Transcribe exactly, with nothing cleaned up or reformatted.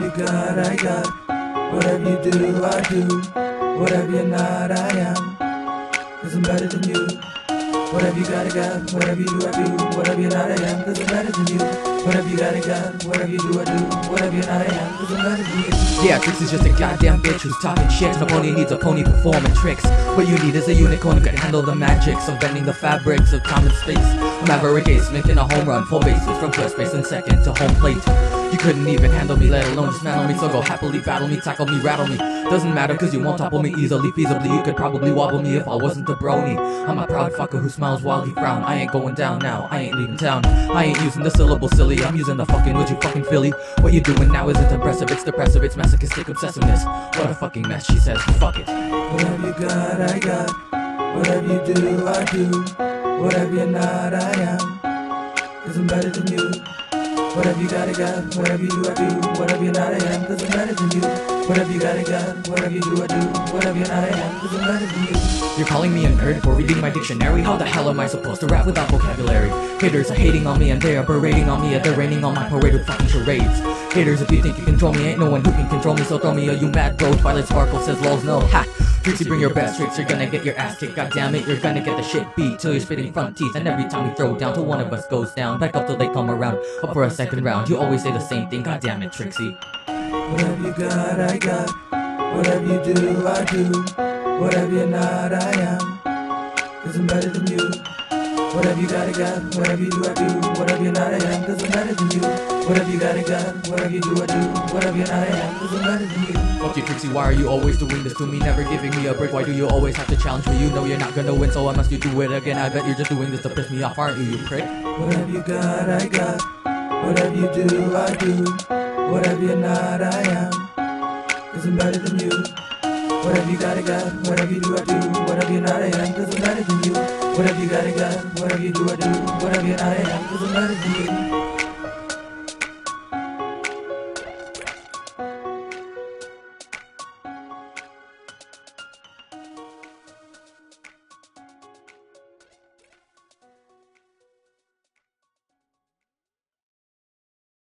you got, I got. Whatever you do, I do. Whatever you're not, I am. Cause I'm better than you. Whatever you got, I got. Whatever you do, I do. Whatever you're not, I am. Cause I'm better than you. Whatever you got, I got. Whatever you do, I do. Whatever you're not, I am. Cause I'm better than you. Yeah, Trixie's just a goddamn bitch who's talking shit. No pony needs a pony performing tricks. What you need is a unicorn who can handle the magics of bending the fabrics of time and space. A maverick ace making a home run, full bases from first base and second to home plate. You couldn't even handle me, let alone dismantle me. So go happily battle me, tackle me, rattle me. Doesn't matter cause you won't topple me easily. Feasibly you could probably wobble me if I wasn't a brony. I'm a proud fucker who smiles while he frown. I ain't going down now, I ain't leaving town. I ain't using the syllable silly, I'm using the fucking would you fucking Philly. What you doing now isn't impressive, it's depressive, it's masochistic obsessiveness. What a fucking mess, she says, fuck it. Whatever you got, I got. Whatever you do, I do. Whatever you're not, I am. Cause I'm better than you. Whatever you got, I got. Whatever you do, I do. Whatever you're not, I am. Cause I'm better than you. Whatever you got, I got. Whatever you do, I do. Whatever you're not, I am. Cause I'm better than you. You're calling me a nerd for reading my dictionary? How the hell am I supposed to rap without vocabulary? Haters are hating on me and they are berating on me, and they're raining on my parade with fucking charades. Haters, if you think you control me, ain't no one who can control me, so throw me. Are you mad, bro? Twilight Sparkle says lols no. Ha! Trixie, bring your best tricks, you're gonna get your ass kicked. God damn it, you're gonna get the shit beat till you're spitting front teeth. And every time we throw down till one of us goes down, back up till they come around, up for a second round. You always say the same thing, god damn it, Trixie. Whatever you got, I got. Whatever you do, I do. Whatever you're not, I am. Cause I'm better than you. Whatever you got, I got. Whatever you do, I do. Whatever you're not, I am. Cause I'm better than you. Whatever you got, I got. Whatever you do, I do. Whatever you're not, I am. Cause I'm better than you. Fuck you, Trixie, why are you always doing this to me? Never giving me a break, why do you always have to challenge me? You know you're not gonna win, so unless you do it again, I bet you're just doing this to piss me off, aren't you, you prick? Whatever you got, I got. Whatever you do, I do. Whatever you're not, I am. Cause I'm better than you. Whatever you got, I got. Whatever you do, I do. Whatever you're not, I am. Cause I'm better than you. Whatever you got, I got. Whatever you do, I do. Whatever you're not, I am. Cause I'm better than you.